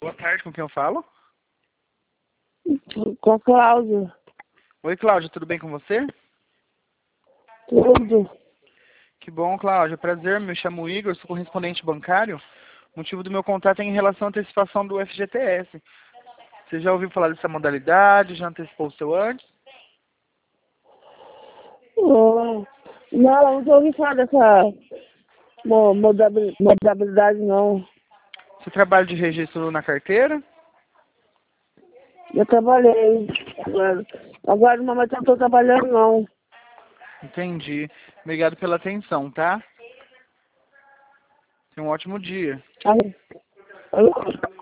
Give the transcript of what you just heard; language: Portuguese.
Boa tarde, com quem eu falo? Com a Cláudia. Oi, Cláudia, tudo bem com você? Tudo. Que bom, Cláudia. Prazer, me chamo Igor, sou correspondente bancário. O motivo do meu contato é em relação à antecipação do FGTS. Você já ouviu falar dessa modalidade? Já antecipou o seu antes? Não ouvi falar dessa modalidade, não. Você trabalha de registro na carteira? Eu trabalhei. Agora no momento eu não estou trabalhando, não. Entendi. Obrigado pela atenção, tá? Tenha um ótimo dia. Alô?